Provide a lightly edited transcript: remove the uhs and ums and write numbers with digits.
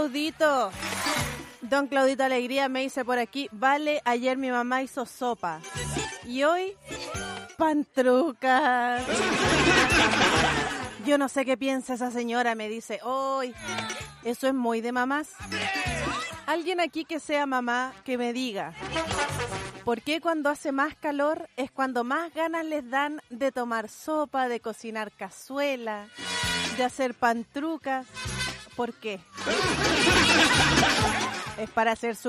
Claudito. Don Claudito Alegría me dice por aquí, vale, ayer mi mamá hizo sopa y hoy pantrucas. Yo no sé qué piensa esa señora, me dice, hoy eso es muy de mamás. Alguien aquí que sea mamá que me diga, ¿por qué cuando hace más calor es cuando más ganas les dan de tomar sopa, de cocinar cazuela, de hacer pantrucas? ¿Por qué? ¿Es para hacer su